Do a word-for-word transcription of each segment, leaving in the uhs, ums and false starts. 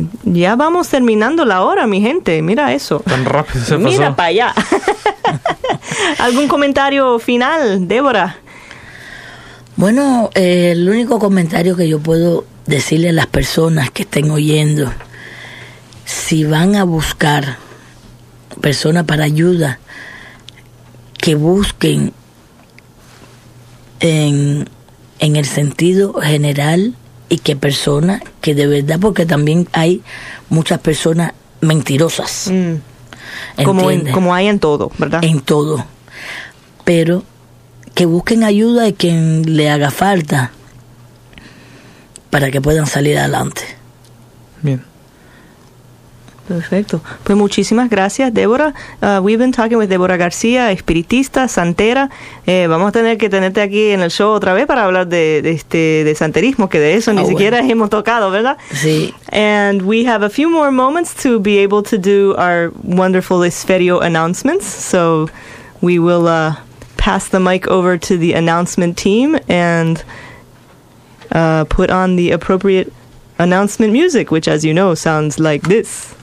Y ya vamos terminando la hora, mi gente. Mira eso. Tan rápido se pasó. Mira para allá. ¿Algún comentario final, Débora? Bueno, eh, el único comentario que yo puedo decirle a las personas que estén oyendo, si van a buscar personas para ayuda, que busquen en, en el sentido general, y que personas que de verdad, porque también hay muchas personas mentirosas. Mm. Como, en, como hay en todo, ¿verdad? En todo. Pero que busquen ayuda a quien le haga falta para que puedan salir adelante. Bien. Perfecto. Pues muchísimas gracias, Débora. Uh, we've been talking with Débora García, espiritista, santera. Eh, vamos a tener que tenerte aquí en el show otra vez para hablar de, de este de santerismo, que de eso oh, ni bueno. siquiera hemos tocado, ¿verdad? Sí. And we have a few more moments to be able to do our wonderful Esferio announcements. So we will uh, pass the mic over to the announcement team and uh, put on the appropriate announcement music, which, as you know, sounds like this.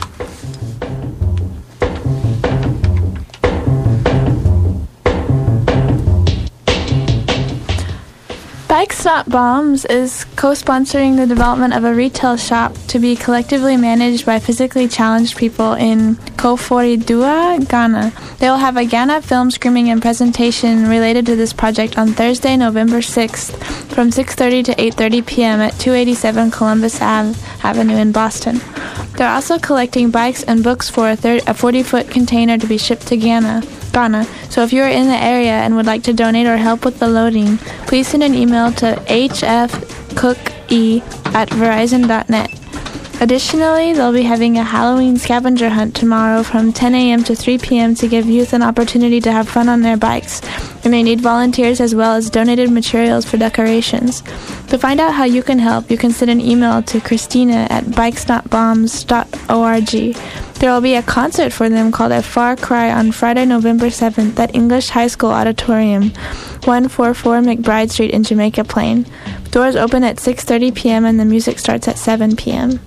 Bikes Not Bombs is co-sponsoring the development of a retail shop to be collectively managed by physically challenged people in Koforidua, Ghana. They will have a Ghana film screening and presentation related to this project on Thursday, November sixth from six thirty to eight thirty p.m. at two eighty-seven Columbus Ave- Avenue in Boston. They're also collecting bikes and books for a forty-foot container to be shipped to Ghana. Ghana. So if you are in the area and would like to donate or help with the loading, please send an email to h f cook e at verizon dot net. Additionally, they'll be having a Halloween scavenger hunt tomorrow from ten a.m. to three p.m. to give youth an opportunity to have fun on their bikes. And they need volunteers as well as donated materials for decorations. To find out how you can help, you can send an email to Christina at bikes not bombs dot org. There will be a concert for them called A Far Cry on Friday, November seventh at English High School Auditorium, one forty-four McBride Street in Jamaica Plain. Doors open at six thirty p.m. and the music starts at seven p.m.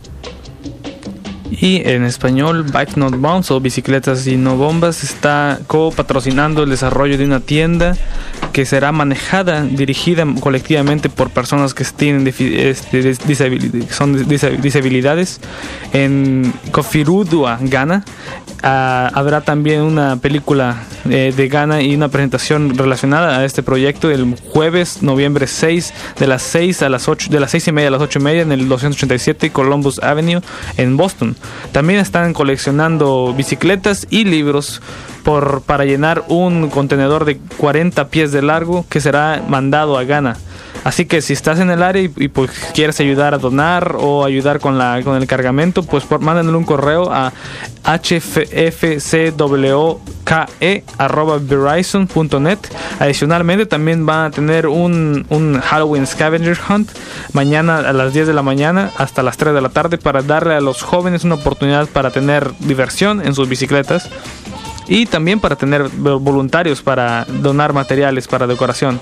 Y en español, Bikes Not Bombs o Bicicletas y No Bombas está co-patrocinando el desarrollo de una tienda que será manejada, dirigida colectivamente por personas que tienen este, disabilidades, son disabilidades en Koforidua, Ghana. Uh, habrá también una película eh, de Ghana y una presentación relacionada a este proyecto el jueves, noviembre seis, de las seis a las ocho, de las seis y media a las ocho y media en el doscientos ochenta y siete Columbus Avenue en Boston. También están coleccionando bicicletas y libros por, para llenar un contenedor de cuarenta pies de largo que será mandado a Ghana. Así que si estás en el área y, y pues quieres ayudar a donar o ayudar con la con el cargamento, pues por, mándenle un correo a h f c w k e arroba verizon punto net. Adicionalmente también van a tener un, un Halloween Scavenger Hunt mañana a las diez de la mañana hasta las tres de la tarde para darle a los jóvenes una oportunidad para tener diversión en sus bicicletas. Y también para tener voluntarios para donar materiales para decoración.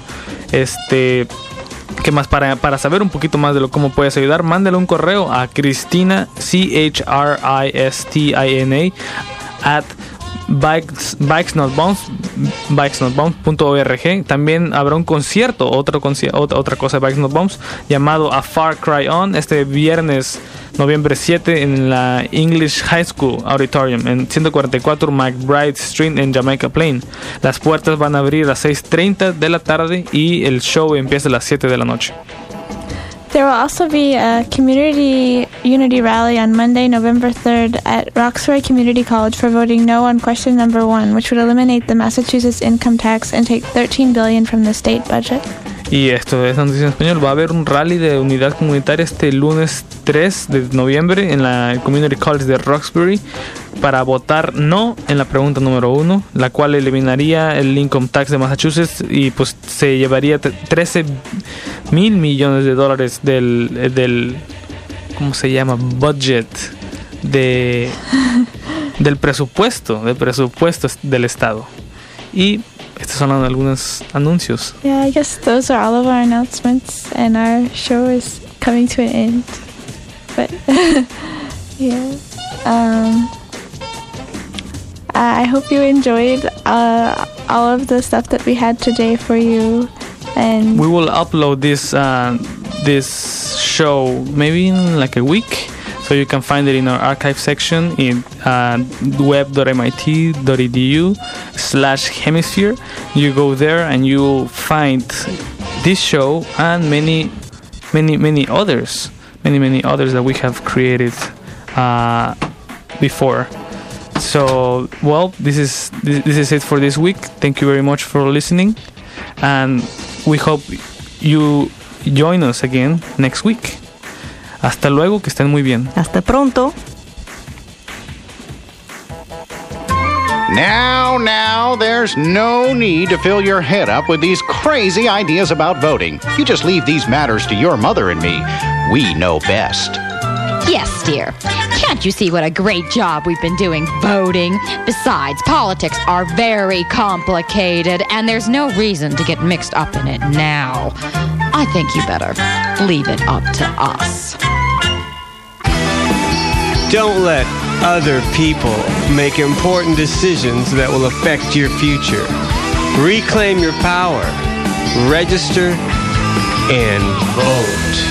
Este, ¿qué más? Para, para saber un poquito más de lo cómo puedes ayudar, mándale un correo a Cristina, C H R I S T I N A, at Bikes, Bikes Not Bombs, bikes not bombs punto org. También habrá un concierto, otro conci- otra, otra cosa de Bikes Not Bombs, llamado A Far Cry On, este viernes noviembre siete en la English High School Auditorium en ciento cuarenta y cuatro McBride Street en Jamaica Plain. Las puertas van a abrir a las seis treinta de la tarde y el show empieza a las siete de la noche. There will also be a community unity rally on Monday, November third at Roxbury Community College for voting no on question number one, which would eliminate the Massachusetts income tax and take thirteen billion dollars from the state budget. Y esto es noticia en español. Va a haber un rally de unidad comunitaria este lunes tres de noviembre en la Community College de Roxbury para votar no en la pregunta número uno, la cual eliminaría el income tax de Massachusetts y pues se llevaría trece mil millones de dólares del, del ¿cómo se llama? Budget de del presupuesto, del presupuesto del estado. Y estos son algunos anuncios. Yeah, I guess those are all of our announcements, and our show is coming to an end. But Yeah. Um, I hope you enjoyed uh, all of the stuff that we had today for you. And we will upload this uh, this show maybe in like a week, so you can find it in our archive section in uh, web.mit.edu slash hemisphere. You go there and you'll find this show and many, many, many others, many, many others that we have created uh, before. So, well, this is this, this is it for this week. Thank you very much for listening, and we hope you join us again next week. Hasta luego, que estén muy bien. Hasta pronto. Now, now, there's no need to fill your head up with these crazy ideas about voting. You just leave these matters to your mother and me. We know best. Yes, dear. Can't you see what a great job we've been doing voting? Besides, politics are very complicated, and there's no reason to get mixed up in it now. I think you better leave it up to us. Don't let other people make important decisions that will affect your future. Reclaim your power. Register and vote.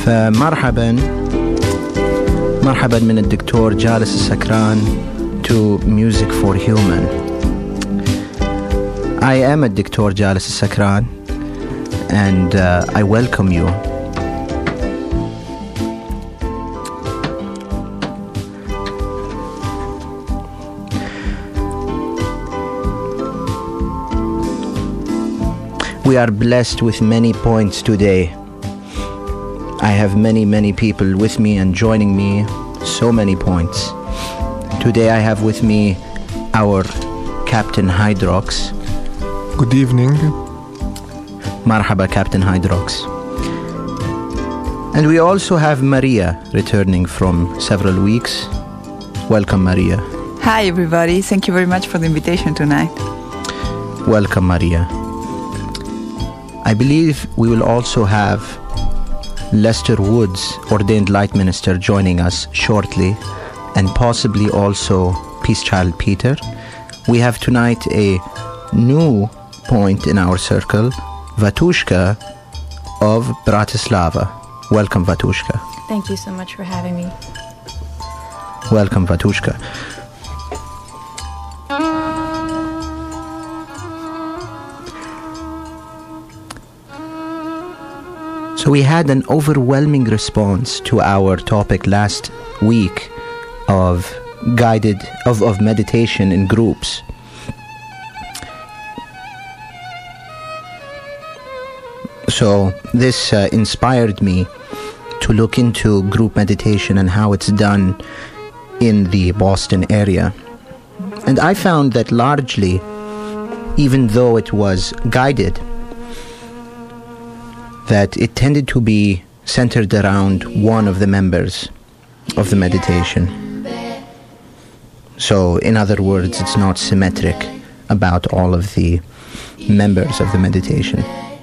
فمرحبا مرحبا من الدكتور جالس السكران to Music for Human. I am a Doctor Jalis Sakran, and uh, I welcome you. We are blessed with many points today. I have many, many people with me and joining me, so many points. Today I have with me our Captain Hydrox. Good evening. Marhaba, Captain Hydrox. And we also have Maria returning from several weeks. Welcome, Maria. Hi, everybody. Thank you very much for the invitation tonight. Welcome, Maria. I believe we will also have Lester Woods, ordained light minister, joining us shortly, and possibly also Peace Child Peter. We have tonight a new point in our circle, Vatushka of Bratislava. Welcome, Vatushka. Thank you so much for having me. Welcome, Vatushka. So we had an overwhelming response to our topic last week of guided, of, of meditation in groups. So this uh, inspired me to look into group meditation and how it's done in the Boston area. And I found that largely, even though it was guided, that it tended to be centered around one of the members of the meditation. So, in other words, it's not symmetric about all of the members of the meditation.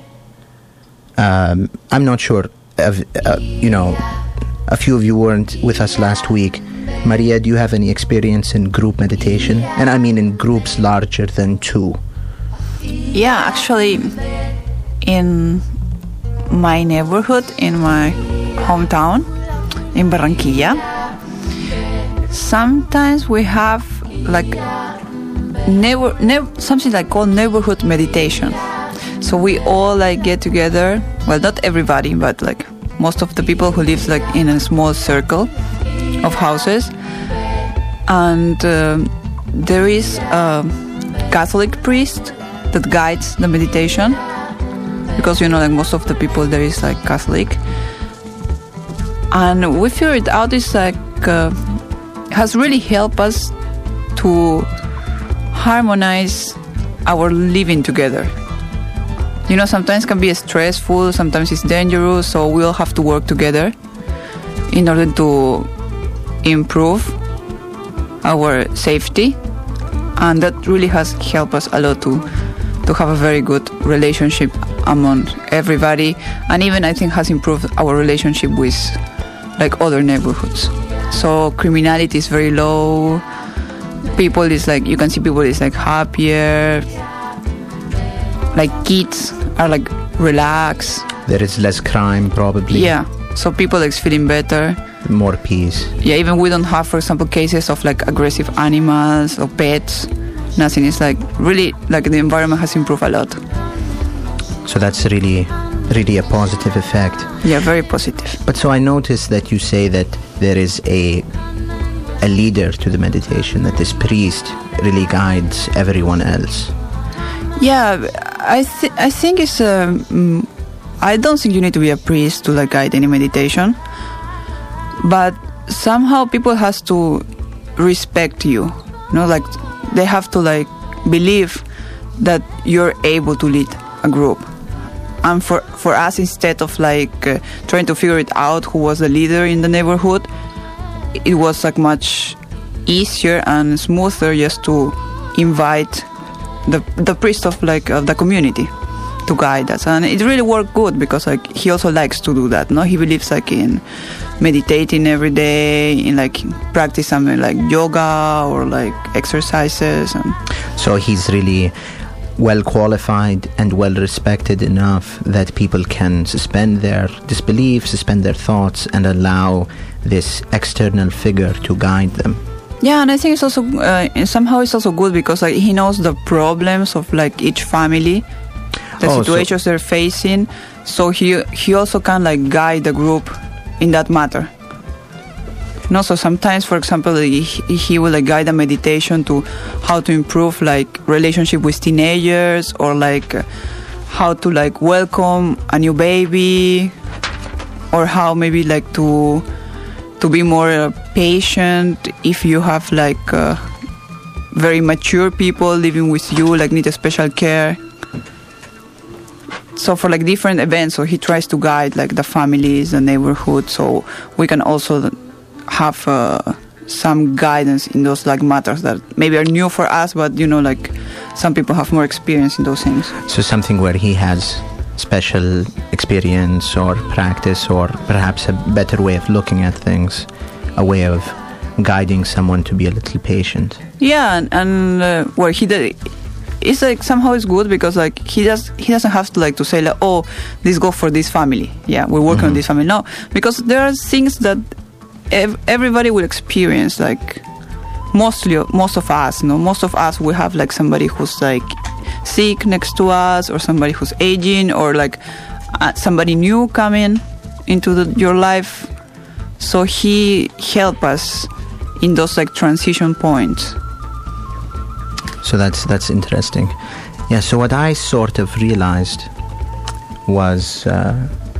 Um, I'm not sure, of, uh, you know, a few of you weren't with us last week. Maria, do you have any experience in group meditation? And I mean in groups larger than two. Yeah, actually, in my neighborhood, in my hometown, in Barranquilla, sometimes we have like neighbor, neighbor, something like called neighborhood meditation. So we all like get together, well, not everybody, but like most of the people who live like in a small circle of houses, and um, there is a Catholic priest that guides the meditation, because you know, like most of the people there is like Catholic, and we figured out it's like uh, has really helped us to harmonize our living together. You know, sometimes it can be stressful, sometimes it's dangerous, so we all have to work together in order to improve our safety, and that really has helped us a lot to to have a very good relationship among everybody, and even I think has improved our relationship with like other neighborhoods. So criminality is very low, people is like, you can see people is like happier, like kids are like relaxed. There is less crime probably. Yeah, so people is feeling better. More peace. Yeah, even we don't have, for example, cases of like aggressive animals or pets. Nothing. It's like really like the environment has improved a lot. So that's really, really a positive effect. Yeah, very positive. But so I noticed that you say that there is a a leader to the meditation, that this priest really guides everyone else. Yeah, I th- I think it's. Um, I don't think you need to be a priest to like guide any meditation, but somehow people has to respect you. You know, like they have to like believe that you're able to lead a group. And for for us, instead of like uh, trying to figure it out who was the leader in the neighborhood, it was like much easier and smoother just to invite the the priest of like of the community to guide us, and it really worked good because like he also likes to do that. No, he believes like in meditating every day, in like practice something like yoga or like exercises, and so he's really well qualified and well respected enough that people can suspend their disbelief, suspend their thoughts, and allow this external figure to guide them. Yeah, and I think it's also uh, somehow it's also good because like he knows the problems of like each family, the Oh, so- situations they're facing, so he he also can like guide the group in that matter. And also sometimes, for example, he, he will like guide a meditation to how to improve like relationship with teenagers, or like uh, how to like welcome a new baby, or how maybe like to to be more uh, patient if you have like uh, very mature people living with you, like need a special care. So for like different events, so he tries to guide like the families, the neighborhood, so we can also have uh, some guidance in those like matters that maybe are new for us, but you know, like some people have more experience in those things. So something where he has special experience or practice, or perhaps a better way of looking at things, a way of guiding someone to be a little patient. Yeah, and, and uh, where he did, it's like somehow it's good because like he does he doesn't have to like to say like, oh, this go for this family. Yeah, we're working Mm-hmm. on this family. No, because there are things that ev- everybody will experience. Like mostly most of us, no, most of us we have like somebody who's like sick next to us, or somebody who's aging, or like uh, somebody new coming into the, your life. So he help us in those like transition points. So that's that's interesting. Yeah, so what I sort of realized was uh,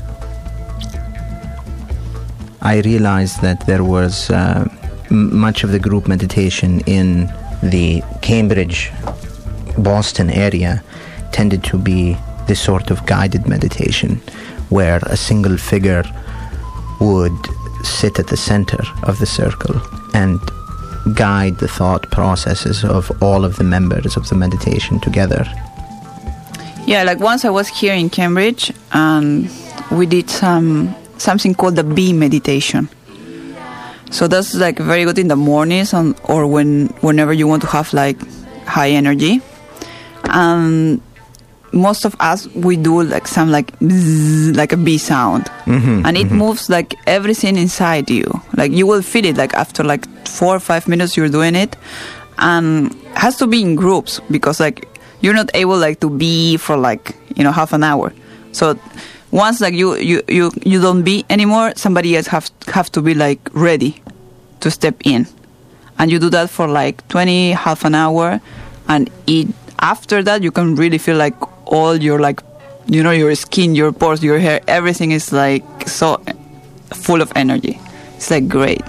I realized that there was uh, m- much of the group meditation in the Cambridge, Boston area tended to be this sort of guided meditation where a single figure would sit at the center of the circle and guide the thought processes of all of the members of the meditation together. Yeah, like once I was here in Cambridge and we did some something called the bee meditation. So that's like very good in the mornings and, or when whenever you want to have like high energy. And most of us we do like some like bzzz, like a bee sound, Mm-hmm, and it mm-hmm. moves like everything inside you. Like you will feel it like after like four or five minutes you're doing it, and it has to be in groups because like you're not able like to be for like you know half an hour. So once like you you you, you don't be anymore, somebody else have have to be like ready to step in, and you do that for like twenty half an hour, and it after that you can really feel like all your like you know your skin, your pores, your hair, everything is like so full of energy. It's like great.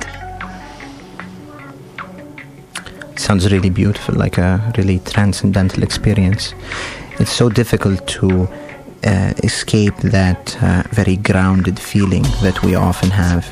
Sounds really beautiful, like a really transcendental experience. It's so difficult to uh, escape that uh, very grounded feeling that we often have.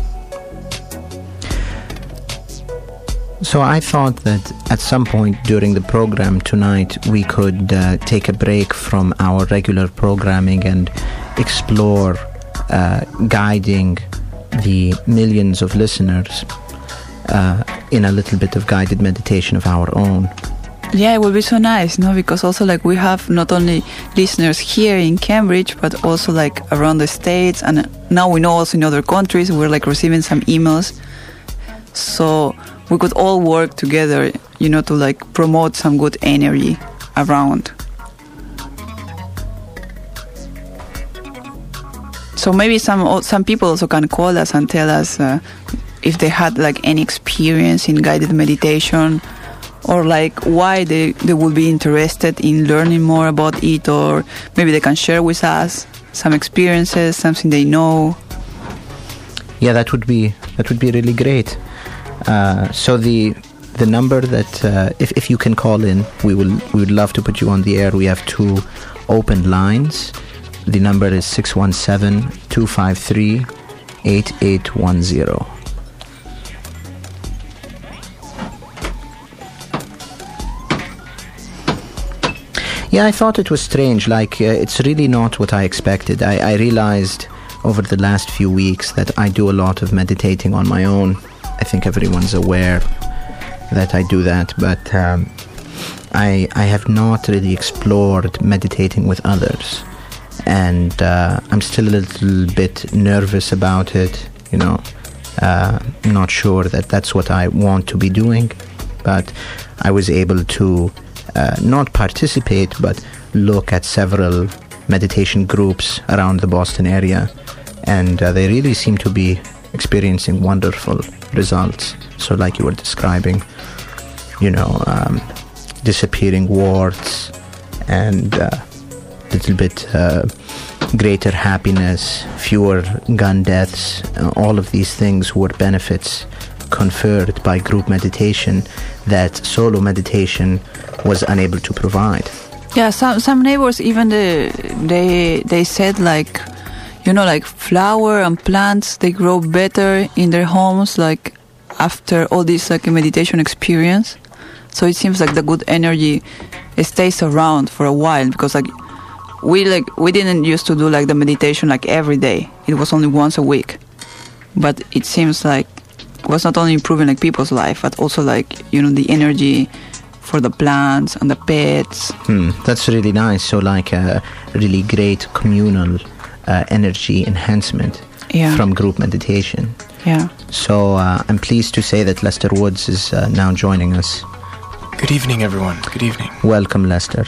So I thought that at some point during the program tonight we could uh, take a break from our regular programming and explore uh, guiding the millions of listeners uh, in a little bit of guided meditation of our own. Yeah, it would be so nice, no? Because also like we have not only listeners here in Cambridge, but also like around the States, and now we know also in other countries we're like receiving some emails. So we could all work together, you know, to like promote some good energy around. So maybe some some people also can call us and tell us uh, if they had like any experience in guided meditation, or like why they, they would be interested in learning more about it, or maybe they can share with us some experiences, something they know. Yeah, that would be that would be really great. Uh, so the the number that uh, if if you can call in, we will we would love to put you on the air. We have two open lines. The number is six one seven, two five three, eight eight one zero. Yeah, I thought it was strange. Like, uh, it's really not what I expected. I, I realized over the last few weeks that I do a lot of meditating on my own. I think everyone's aware that I do that, but um, I, I have not really explored meditating with others. And uh, I'm still a little bit nervous about it, you know. Uh, I'm not sure that that's what I want to be doing. But I was able to uh, not participate, but look at several meditation groups around the Boston area. And uh, they really seem to be experiencing wonderful results. So like you were describing, you know, um, disappearing warts and a uh, little bit uh, greater happiness, fewer gun deaths, uh, all of these things were benefits conferred by group meditation that solo meditation was unable to provide. Yeah, some some neighbors even the, they they said like, you know, like flower and plants, they grow better in their homes like after all this like a meditation experience. So it seems like the good energy it stays around for a while, because like we like we didn't used to do like the meditation like every day. It was only once a week. But it seems like it was not only improving like people's life, but also like, you know, the energy for the plants and the pets. Hmm, that's really nice. So like a really great communal uh, energy enhancement yeah. from group meditation. Yeah. So uh, I'm pleased to say that Lester Woods is uh, now joining us. Good evening, everyone. Good evening. Welcome, Lester.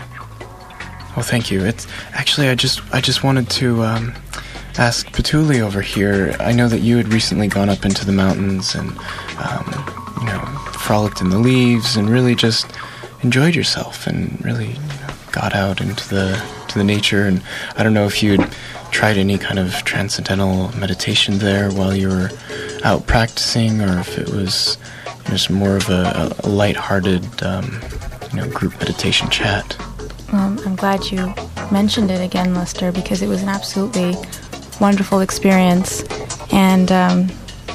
Well, thank you. It's actually I just I just wanted to um, ask Petuli over here. I know that you had recently gone up into the mountains and um, you know frolicked in the leaves and really just enjoyed yourself and really you know, got out into the to the nature. And I don't know if you'd tried any kind of transcendental meditation there while you were out practicing, or if it was just more of a, a light-hearted, um, you know, group meditation chat. Um, I'm glad you mentioned it again, Lester, because it was an absolutely wonderful experience, and um,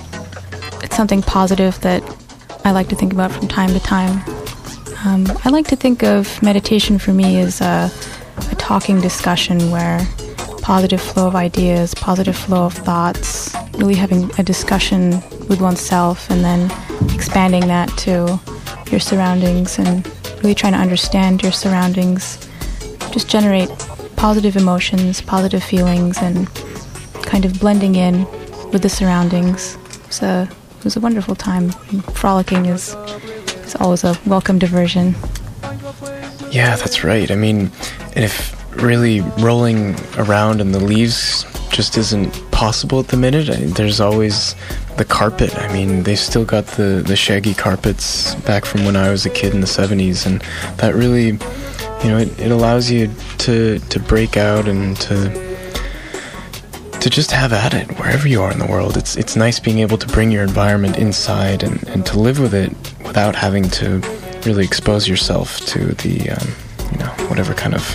it's something positive that I like to think about from time to time. Um, I like to think of meditation for me as a, a talking discussion where positive flow of ideas, positive flow of thoughts, really having a discussion with oneself and then expanding that to your surroundings and really trying to understand your surroundings, just generate positive emotions, positive feelings, and kind of blending in with the surroundings. So it was a wonderful time. And frolicking is, is always a welcome diversion. Yeah, that's right. I mean, if really rolling around in the leaves just isn't possible at the minute, I, there's always the carpet. I mean, they've still got the, the shaggy carpets back from when I was a kid in the seventies, and that really, you know, it, it allows you to, to break out and to to just have at it wherever you are in the world. It's it's nice being able to bring your environment inside and, and to live with it without having to really expose yourself to the, um, you know, whatever kind of,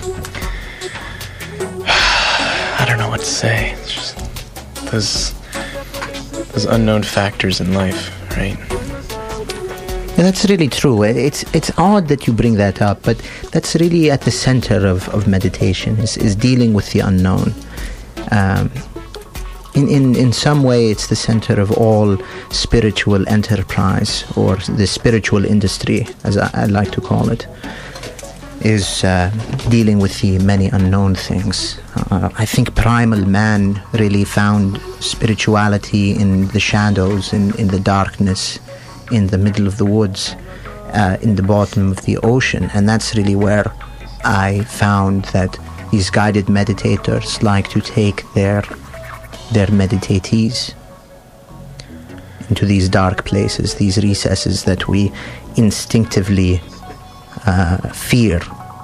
I don't know what to say. It's just those those unknown factors in life, right? Yeah, that's really true. It's it's odd that you bring that up, but that's really at the center of, of meditation, is, is dealing with the unknown. Um, in, in, in some way, it's the center of all spiritual enterprise, or the spiritual industry, as I, I like to call it, is uh, dealing with the many unknown things. Uh, I think primal man really found spirituality in the shadows, in, in the darkness, in the middle of the woods, uh, in the bottom of the ocean. And that's really where I found that these guided meditators like to take their their meditatees into these dark places, these recesses that we instinctively uh, fear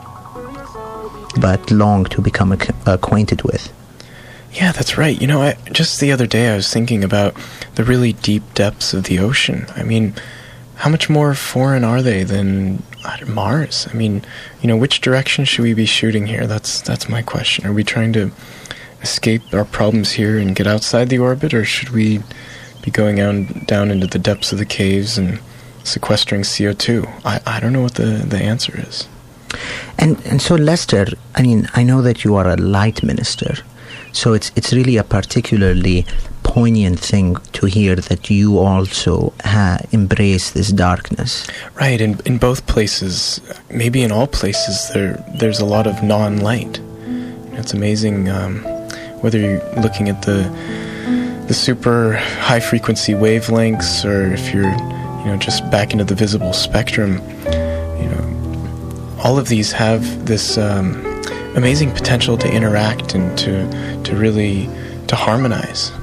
but long to become ac- acquainted with. Yeah, that's right. You know, I, just the other day I was thinking about the really deep depths of the ocean. I mean, how much more foreign are they than Mars? I mean, you know, which direction should we be shooting here? That's that's my question. Are we trying to escape our problems here and get outside the orbit, or should we be going out, down into the depths of the caves and sequestering C O two? I, I don't know what the, the answer is. And and so, Lester, I mean, I know that you are a light minister, so it's it's really a particularly poignant thing to hear that you also ha- embrace this darkness. Right, in in both places, maybe in all places, there there's a lot of non-light. It's amazing um, whether you're looking at the the super high frequency wavelengths, or if you're you know just back into the visible spectrum. You know, all of these have this um, amazing potential to interact and to to really to harmonize.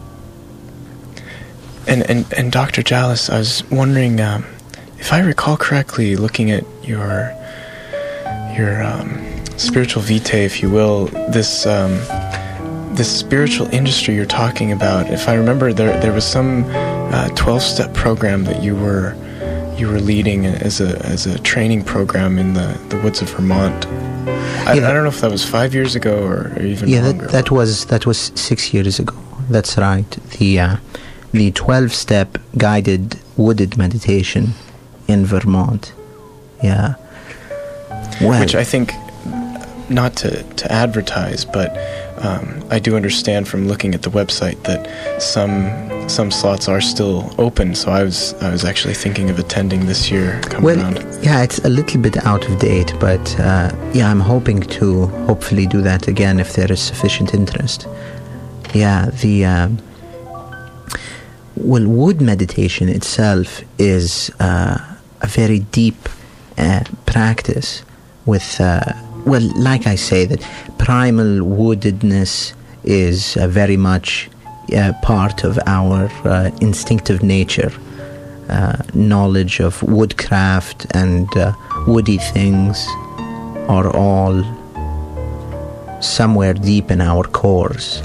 And and and Doctor Jallis, I was wondering um, if I recall correctly, looking at your your um, spiritual vitae, if you will, this um, this spiritual industry you're talking about. If I remember, there there was some uh, twelve-step program that you were you were leading as a as a training program in the, the woods of Vermont. I, Yeah. I don't know if that was five years ago or, or even Yeah, longer. that, that was that was six years ago. That's right. The uh, the twelve-step guided wooded meditation in Vermont. Yeah. Well, Which I think, not to, to advertise, but um, I do understand from looking at the website that some some slots are still open. So I was I was actually thinking of attending this year coming well, around. yeah, it's a little bit out of date, but uh, yeah, I'm hoping to hopefully do that again if there is sufficient interest. Yeah, the um, well, wood meditation itself is uh, a very deep uh, practice with, uh, well, like I say, that primal woodedness is uh, very much uh, part of our uh, instinctive nature. Uh, knowledge of woodcraft and uh, woody things are all somewhere deep in our cores.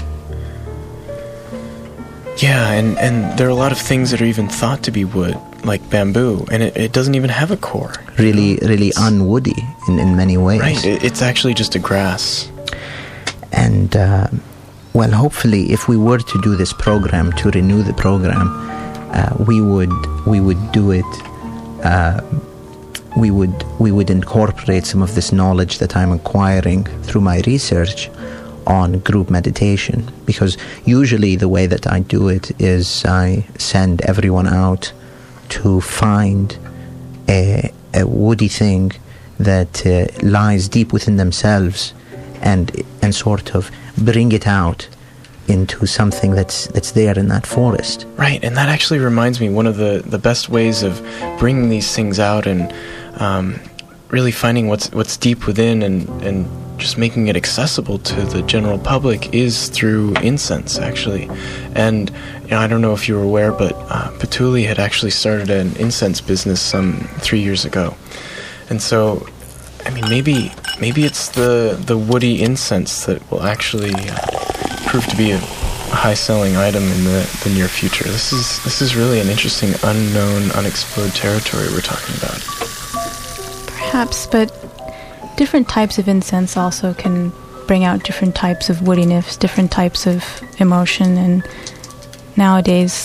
Yeah, and, and there are a lot of things that are even thought to be wood, like bamboo, and it, it doesn't even have a core. Really, really unwoody in, in many ways. Right, it, it's actually just a grass. And, uh, well, hopefully, if we were to do this program, to renew the program, uh, we would we would do it. Uh, we would we would incorporate some of this knowledge that I'm acquiring through my research on group meditation, because usually the way that I do it is I send everyone out to find a, a woody thing that uh, lies deep within themselves, and and sort of bring it out into something that's that's there in that forest. Right, and that actually reminds me, one of the, the best ways of bringing these things out and um, really finding what's what's deep within and, and just making it accessible to the general public is through incense, actually. And you know, I don't know if you were aware, but uh, Patuli had actually started an incense business some three years ago. And so, I mean, maybe maybe it's the, the woody incense that will actually uh, prove to be a high-selling item in the, the near future. This is this is really an interesting, unknown, unexplored territory we're talking about. Perhaps, but different types of incense also can bring out different types of woodiness, different types of emotion, and nowadays,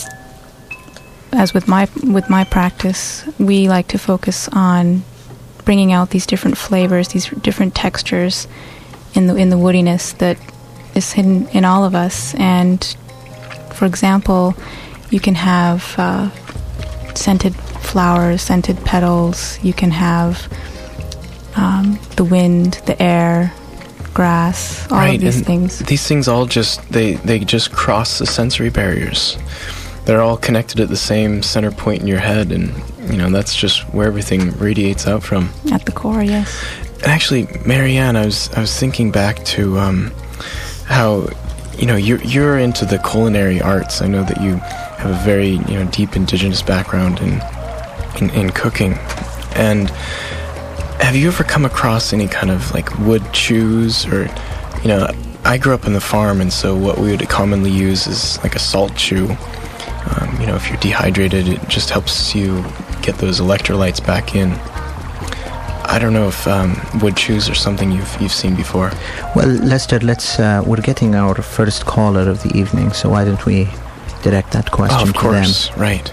as with my with my practice, we like to focus on bringing out these different flavors, these different textures in the in the woodiness that is hidden in all of us. And for example, you can have uh, scented flowers, scented petals. You can have um, the wind, the air, grass, all right, of these and things. These things all just they they just cross the sensory barriers. They're all connected at the same center point in your head, and you know that's just where everything radiates out from. At the core, yes. And actually, Marianne, I was I was thinking back to um, how you know you're you're into the culinary arts. I know that you have a very you know deep indigenous background in in, in cooking. And have you ever come across any kind of like wood chews, or you know? I grew up in the farm, and so what we would commonly use is like a salt chew. Um, you know, if you're dehydrated, it just helps you get those electrolytes back in. I don't know if um, wood chews are something you've you've seen before. Well, Lester, let's. Uh, we're getting our first caller of the evening, so why don't we direct that question oh, of to course. them? Right.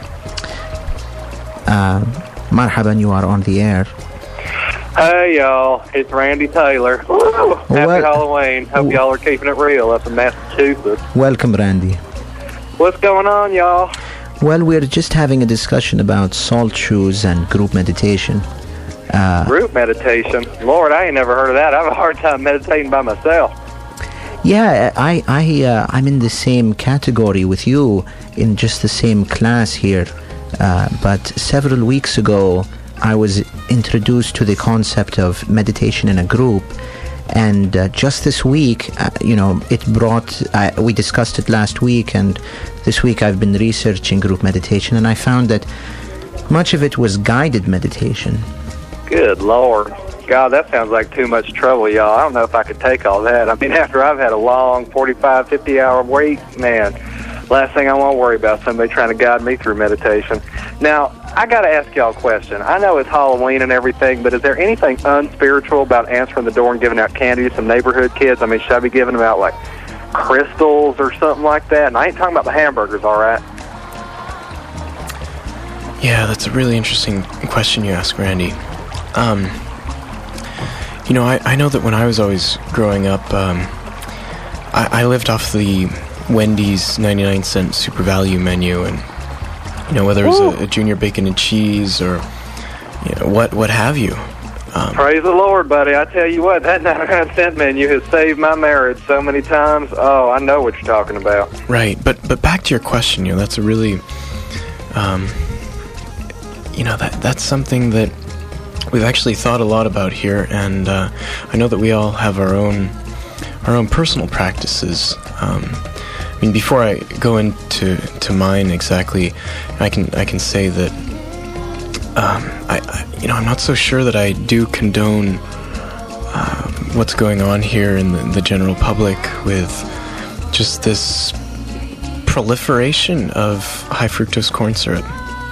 Uh, marhaban, you are on the air. Hey y'all, it's Randy Taylor. Woo! Happy Well, Halloween. Hope y'all are keeping it real up in Massachusetts. Welcome, Randy. What's going on, y'all? Well, we're just having a discussion about salt shoes and group meditation. Uh, Group meditation? Lord, I ain't never heard of that. I have a hard time meditating by myself. Yeah, I, I, uh, I'm in the same category with you, in just the same class here. Uh, but several weeks ago, I was introduced to the concept of meditation in a group. And uh, just this week, uh, you know, it brought, uh, we discussed it last week, and this week I've been researching group meditation, and I found that much of it was guided meditation. Good Lord. God, that sounds like too much trouble, y'all. I don't know if I could take all that. I mean, after I've had a long forty-five, fifty-hour week, man, last thing I want to worry about is somebody trying to guide me through meditation. Now, I got to ask y'all a question. I know it's Halloween and everything, but is there anything unspiritual about answering the door and giving out candy to some neighborhood kids? I mean, should I be giving them out, like, crystals or something like that? And I ain't talking about the hamburgers, all right? Yeah, that's a really interesting question you ask, Randy. Um, you know, I, I know that when I was always growing up, um, I, I lived off the Wendy's ninety-nine cent Super Value menu, and you know, whether it was a, a junior bacon and cheese or you know what what have you. Um, Praise the Lord, buddy. I tell you what, that ninety-nine cent menu has saved my marriage so many times. Oh, I know what you're talking about. Right, but but back to your question, you know, that's a really, um, you know, that that's something that we've actually thought a lot about here, and uh, I know that we all have our own our own personal practices. Um, I mean, before I go into to mine exactly, I can I can say that um, I, I you know I'm not so sure that I do condone uh, what's going on here in the, the general public with just this proliferation of high fructose corn syrup.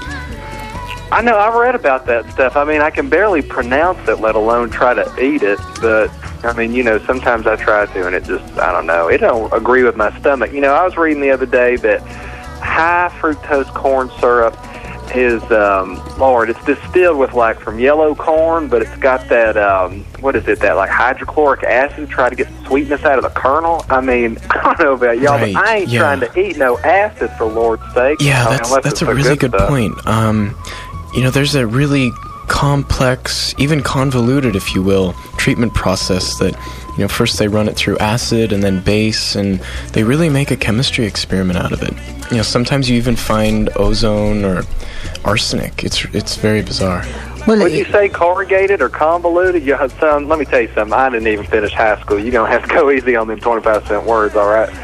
I know, I've read about that stuff. I mean, I can barely pronounce it, let alone try to eat it. But, I mean, you know, sometimes I try to, and it just, I don't know. It don't agree with my stomach. You know, I was reading the other day that high fructose corn syrup is, um, Lord, it's distilled with, like, from yellow corn, but it's got that, um, what is it, that, like, hydrochloric acid, try to get sweetness out of the kernel. I mean, I don't know about y'all, Right, but I ain't yeah. trying to eat no acid, for Lord's sake. Yeah, I mean, that's unless that's it's a for really good stuff. point. Um, you know, there's a really complex, even convoluted, if you will, treatment process that, you know, first they run it through acid and then base, and they really make a chemistry experiment out of it. You know, sometimes you even find ozone or arsenic. It's it's very bizarre. Well, Would you say corrugated or convoluted? You, son, let me tell you something. I didn't even finish high school. You're going to have to go easy on them twenty-five cent words, all right?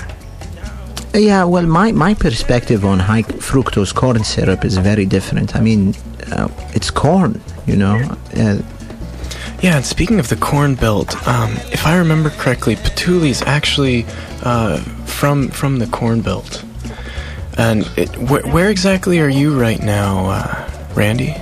Yeah, well, my, my perspective on high fructose corn syrup is very different. I mean, uh, it's corn, you know. Uh, Yeah, and speaking of the Corn Belt, um, if I remember correctly, patchouli is actually uh, from from the Corn Belt. And it, wh- where exactly are you right now, uh, Randy?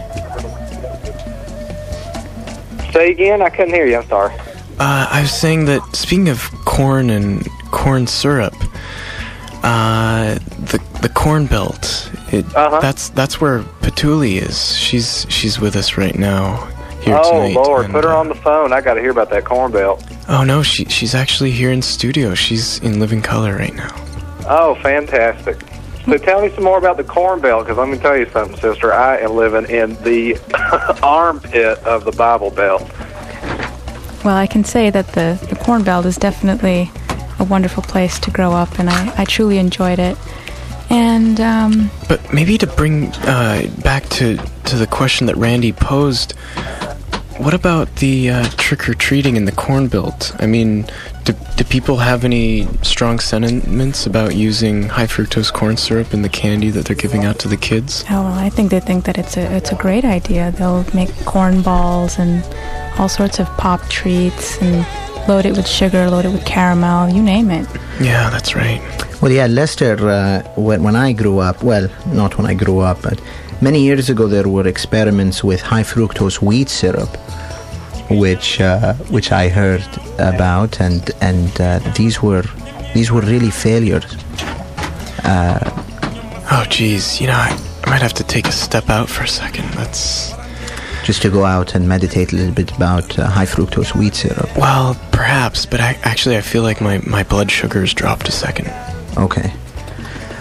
Say again? I couldn't hear you. I'm sorry. Uh, I was saying that, speaking of corn and corn syrup, uh, the the Corn Belt, it, Uh-huh. that's that's where Patchouli is. She's she's with us right now here Oh, tonight. Lord, and, put her uh, on the phone. I got to hear about that corn belt. Oh no, she she's actually here in studio. She's in living color right now. Oh, fantastic. So tell me some more about the corn belt, because let me tell you something, sister. I am living in the armpit of the Bible Belt. Well, I can say that the, the Corn Belt is definitely a wonderful place to grow up, and I, I truly enjoyed it. And, um... But maybe to bring uh, back to, to the question that Randy posed, what about the uh, trick-or-treating in the Corn Belt? I mean, do, do people have any strong sentiments about using high-fructose corn syrup in the candy that they're giving out to the kids? Oh, well, I think they think that it's a it's a great idea. They'll make corn balls and all sorts of pop treats and load it with sugar, load it with caramel, you name it. Yeah, that's right. Well, yeah, Lester, uh, when, when I grew up, well, not when I grew up, but many years ago there were experiments with high fructose wheat syrup, which uh, which I heard about, and and uh, these were these were really failures. Uh, oh, geez, you know, I, I might have to take a step out for a second. That's just to go out and meditate a little bit about uh, high fructose wheat syrup. Well, perhaps, but I, actually I feel like my, my blood sugar's dropped a second. Okay.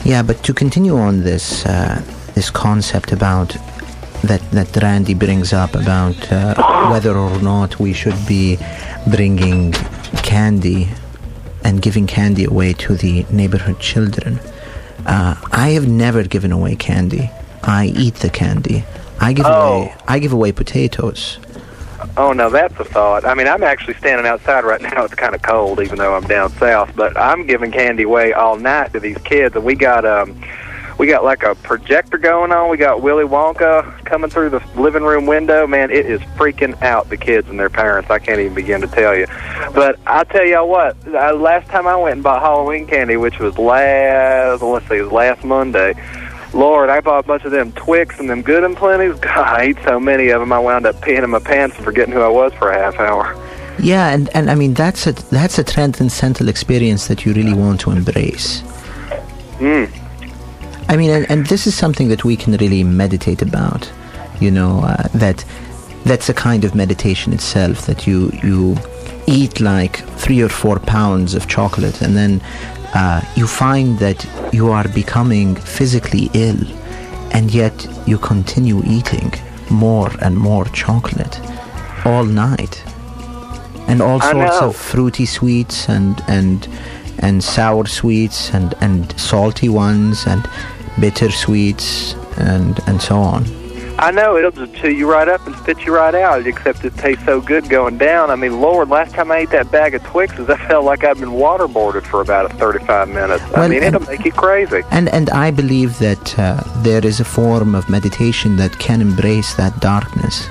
Yeah, but to continue on this uh, this concept about that that Randy brings up about uh, whether or not we should be bringing candy and giving candy away to the neighborhood children. Uh, I have never given away candy. I eat the candy. I give Oh. away I give away potatoes. Oh, no, that's a thought. I mean, I'm actually standing outside right now. It's kind of cold, even though I'm down south. But I'm giving candy away all night to these kids, and we got um, we got like a projector going on. We got Willy Wonka coming through the living room window. Man, it is freaking out the kids and their parents. I can't even begin to tell you. But I'll tell y'all what. Uh, last time I went and bought Halloween candy, which was last, let's see, it was last Monday. Lord, I bought a bunch of them Twix and them Good and Plenties. God, I ate so many of them, I wound up peeing in my pants and forgetting who I was for a half hour. Yeah, and, and I mean that's a that's a transcendental experience that you really want to embrace. Mm. I mean, and, and this is something that we can really meditate about. You know, uh, that that's a kind of meditation itself. That you you eat like three or four pounds of chocolate, and then uh, you find that you are becoming physically ill, and yet you continue eating more and more chocolate all night, and all I sorts know. of fruity sweets and and and sour sweets and and salty ones and bitter sweets and and so on. I know, it'll just chew you right up and spit you right out, except it tastes so good going down. I mean, Lord, last time I ate that bag of Twixes, I felt like I've been waterboarded for about thirty-five minutes. I Well, mean, and- it'll make you crazy. And and I believe that uh, there is a form of meditation that can embrace that darkness.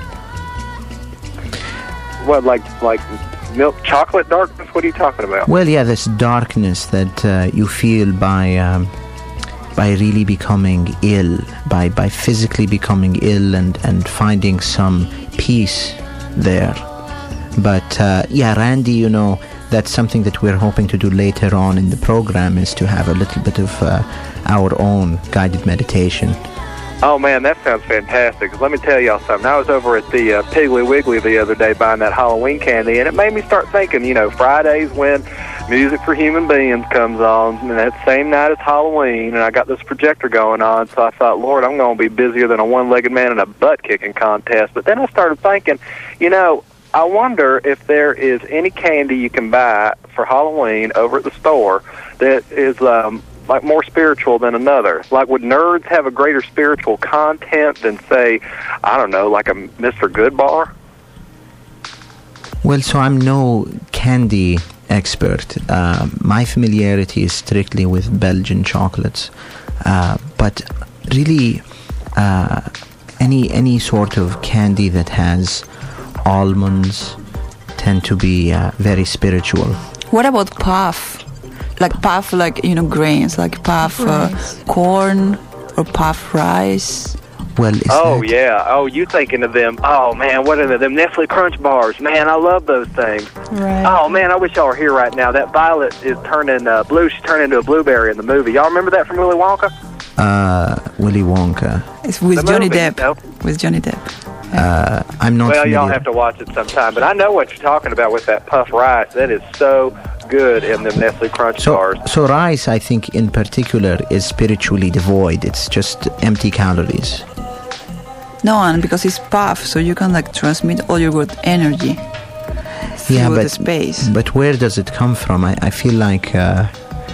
What, like like milk chocolate darkness? What are you talking about? Well, yeah, this darkness that uh, you feel by um, by really becoming ill, by by physically becoming ill and and finding some peace there. But uh, yeah, Randy, you know, that's something that we're hoping to do later on in the program, is to have a little bit of uh, our own guided meditation. Oh, man, that sounds fantastic. 'Cause let me tell y'all something. I was over at the uh, Piggly Wiggly the other day buying that Halloween candy, and it made me start thinking, you know, Fridays when Music for Human Beings comes on, and that same night is Halloween, and I got this projector going on, so I thought, Lord, I'm going to be busier than a one-legged man in a butt-kicking contest. But then I started thinking, you know, I wonder if there is any candy you can buy for Halloween over at the store that is um, like more spiritual than another. Like, would nerds have a greater spiritual content than, say, I don't know, like a Mister Goodbar? Well, so I'm no candy expert. Uh, my familiarity is strictly with Belgian chocolates, uh, but really, uh, any any sort of candy that has almonds tend to be uh, very spiritual. What about puff? Like puff, like, you know, grains, like puff uh, Rice. corn or puff rice. Well, is Oh, that, yeah. Oh, you thinking of them. Oh, man, what are they? Them Nestle Crunch bars. Man, I love those things. Right. Oh, man, I wish y'all were here right now. That Violet is turning uh, blue. She's turning into a blueberry in the movie. Y'all remember that from Willy Wonka? uh, Willy Wonka. It's with The Johnny movie, Depp. you know? With Johnny Depp. Uh, I'm not Well, familiar. y'all have to watch it sometime. But I know what you're talking about with that puff rice. That is so good in them Nestle Crunch So, bars. so rice, I think, in particular, is spiritually devoid. It's just empty calories. No, and because it's puff, so you can like transmit all your good energy through Yeah, the but space. but where does it come from? I, I feel like uh,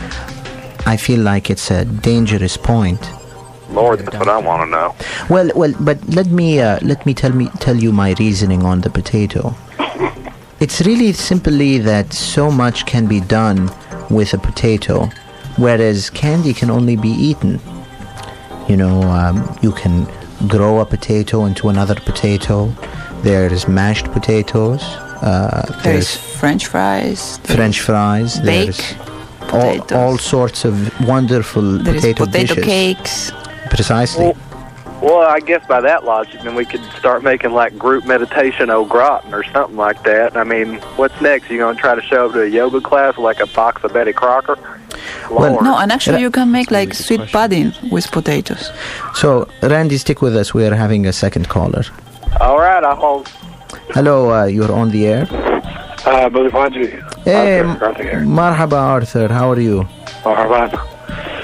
I feel like it's a dangerous point. Lord, that's what I want to know. Well, well, but let me uh, let me tell me tell you my reasoning on the potato. It's really simply that so much can be done with a potato, whereas candy can only be eaten. You know, um, you can grow a potato into another potato. There's mashed potatoes. Uh, There's there's French fries. French fries. Bake There's all, potatoes. all sorts of wonderful There is potato, potato dishes. cakes. Precisely. Well, well, I guess by that logic, then we could start making like group meditation au gratin or something like that. I mean, what's next? You going to try to show up to a yoga class with like a box of Betty Crocker? Well, Lord. No, and actually Ra- you can make like That's a sweet question. pudding with potatoes. So, Randy, stick with us. We are having a second caller. All right, I'll hold. Hello, uh, you're on the air. Uh, Brother Panji. Hey, Arthur, Arthur here. marhaba, Arthur. How are you? Marhaban.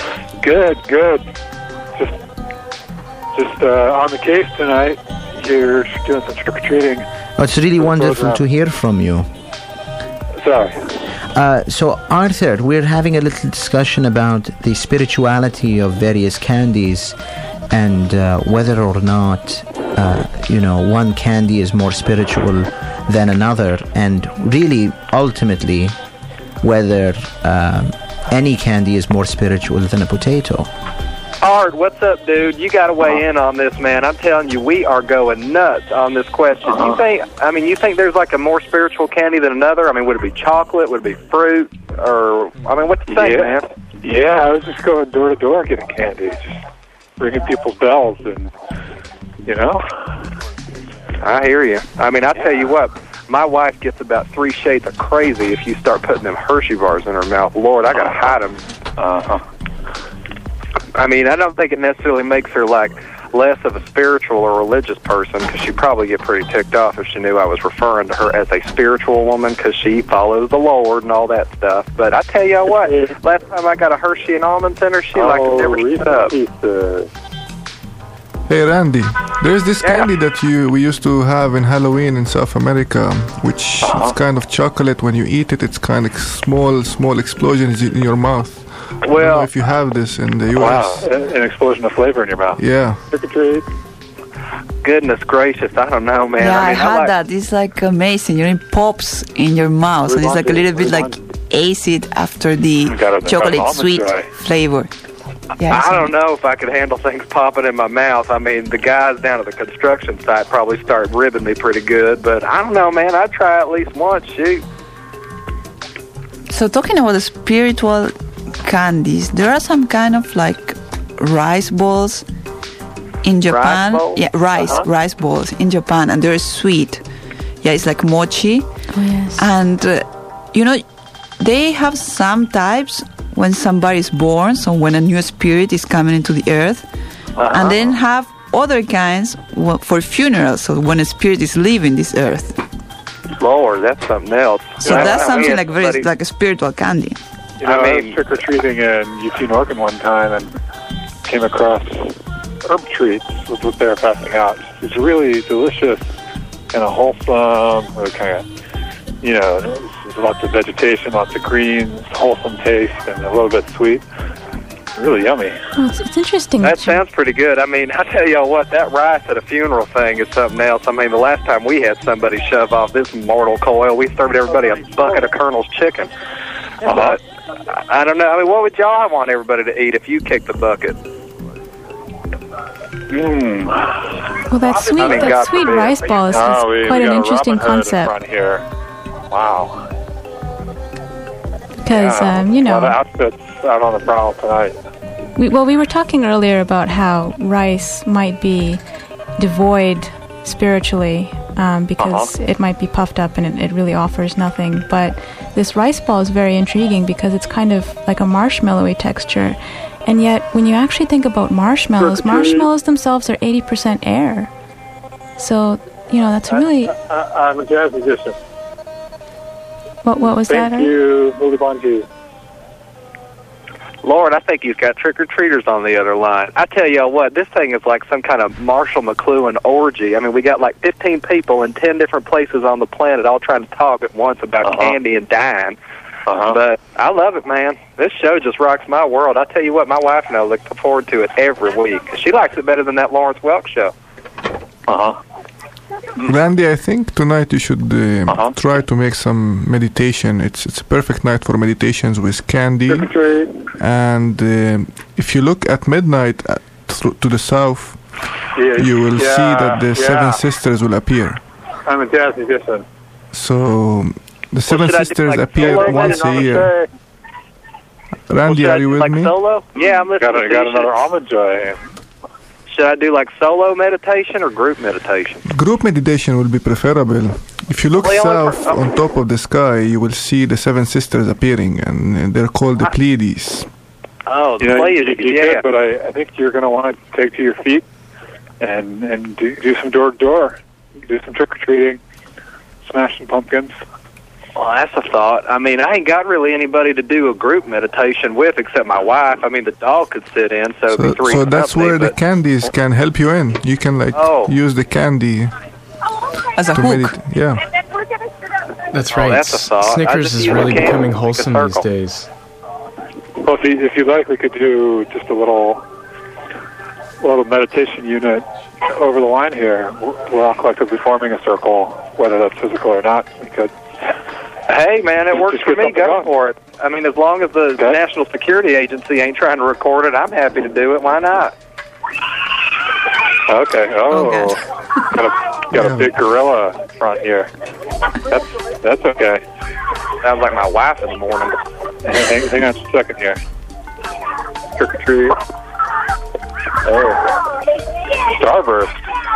Good, good. Just, just uh, on the case tonight. You're doing some trick or treating. Oh, it's really wonderful to hear from you. Sorry. Uh, so, Arthur, we're having a little discussion about the spirituality of various candies and uh, whether or not, uh, you know, one candy is more spiritual than another, and really, ultimately, whether uh, any candy is more spiritual than a potato. Art, what's up, dude? You got to weigh uh-huh. in on this, man. I'm telling you, we are going nuts on this question. Uh-huh. You think? I mean, you think there's like a more spiritual candy than another? I mean, would it be chocolate? Would it be fruit? Or I mean, what do you think, yeah. man? Yeah, I was just going door to door getting candy, just ringing people's bells, and you know. I hear you. I mean, I tell you what. My wife gets about three shades of crazy if you start putting them Hershey bars in her mouth. Lord, I gotta hide them. Uh-huh. I mean, I don't think it necessarily makes her, like, less of a spiritual or religious person, because she'd probably get pretty ticked off if she knew I was referring to her as a spiritual woman, because she follows the Lord and all that stuff. But I tell you what, last time I got a Hershey and almond in her, she oh, like to never shut up. Uh, Hey Randy, there's this yeah. candy that you we used to have in Halloween in South America, which uh-huh. is kind of chocolate. When you eat it, it's kind of small, small explosions in your mouth. Well, I don't know if you have this in the U S. Wow, an explosion of flavor in your mouth. Yeah. Goodness gracious, I don't know, man. Yeah, I, mean, had I like that. It's like amazing. You know, it pops in your mouth, and it's like a little bit like acid after the chocolate sweet flavor. Yeah, I don't know if I could handle things popping in my mouth. I mean, the guys down at the construction site probably start ribbing me pretty good, but I don't know, man. I'd try at least once, shoot. So talking about the spiritual candies, there are some kind of like rice balls in Japan. Rice balls? Yeah, rice, uh-huh. rice balls in Japan, and they're sweet. Yeah, it's like mochi. Oh, yes. And, uh, you know, they have some types when somebody is born, so when a new spirit is coming into the earth, uh-huh. and then have other kinds for funerals, so when a spirit is leaving this earth. Lord, that's something else. So you know, that's I something mean, like very buddy. like a spiritual candy. You know, I I, mean, was trick-or-treating in Eugene, Oregon one time and came across herb treats, was what they were passing out. It's really delicious and a wholesome, kind of, you know, there's lots of vegetation, lots of greens, wholesome taste, and a little bit sweet. Really yummy. Well, it's, it's interesting. That sounds pretty good. I mean, I tell y'all what, that rice at a funeral thing is something else. I mean, the last time we had somebody shove off this mortal coil, we served everybody a bucket of Colonel's chicken. Uh, but I don't know. I mean, what would y'all want everybody to eat if you kicked the bucket? Mm. Well, that sweet, I mean, that God sweet forbid. rice ball is, is Oh, we, quite we an got interesting Robin Hood in concept. front here. Wow. Because, Yeah, um, you a know, lot of outfits out on the prowl tonight. we, well, we were talking earlier about how rice might be devoid spiritually um, because Uh-huh. it might be puffed up and it, it really offers nothing. But this rice ball is very intriguing because it's kind of like a marshmallowy texture. And yet, when you actually think about marshmallows, marshmallows themselves are eighty percent air. So, you know, that's really... I, I, I'm a jazz musician. What, what was Thank that? you, Willie Bonji. Lord, I think he's got trick-or-treaters on the other line. I tell y'all what, this thing is like some kind of Marshall McLuhan orgy. I mean, we got like fifteen people in ten different places on the planet all trying to talk at once about uh-huh. candy and dying. Uh-huh. But I love it, man. This show just rocks my world. I tell you what, my wife and I look forward to it every week. She likes it better than that Lawrence Welk show. Uh-huh. Randy, I think tonight you should uh, Uh-huh. try to make some meditation. It's it's a perfect night for meditations with candy. Trick-or-treat. And uh, if you look at midnight uh, thro- to the south, Yeah, you will yeah, see that the yeah. seven sisters will appear. I'm a jazz musician. So the seven should I do, sisters like, appear solo once a on the year. Randy, Well, should are I you do, with like me? solo? Yeah, I'm listening Got, a, to got you. another almond joy. Should I do like solo meditation or group meditation? Group meditation will be preferable. If you look Well, south oh. on top of the sky, you will see the seven sisters appearing, and they're called the Pleiades. Oh, the You know, you, Pleiades, you yeah. could, but I, I think you're going to want to take to your feet and and do, do some door to door, do some trick or treating, smash some pumpkins. Well, that's a thought. I mean, I ain't got really anybody to do a group meditation with except my wife. I mean, the dog could sit in, so it'd So, be three so that's company, where the but- candies can help you in. You can like Oh. use the candy As a to hook. medit- Yeah. That's Oh, right. that's a thought. I Snickers just is use really a can, becoming like a wholesome these circle. days. Well, if you, if you like, we could do just a little, little meditation unit over the line here. We're we're all collectively forming a circle, whether that's physical or not. We could. Hey, man, it Just works get for me. something Go going. for it. I mean, as long as the National Security Agency ain't trying to record it, I'm happy to do it. Why not? Okay. Oh, got a got a big gorilla in front here. That's that's okay. Sounds like my wife in the morning. Hang, hang, hang on just a second here. Trick or treat. Oh, Starburst.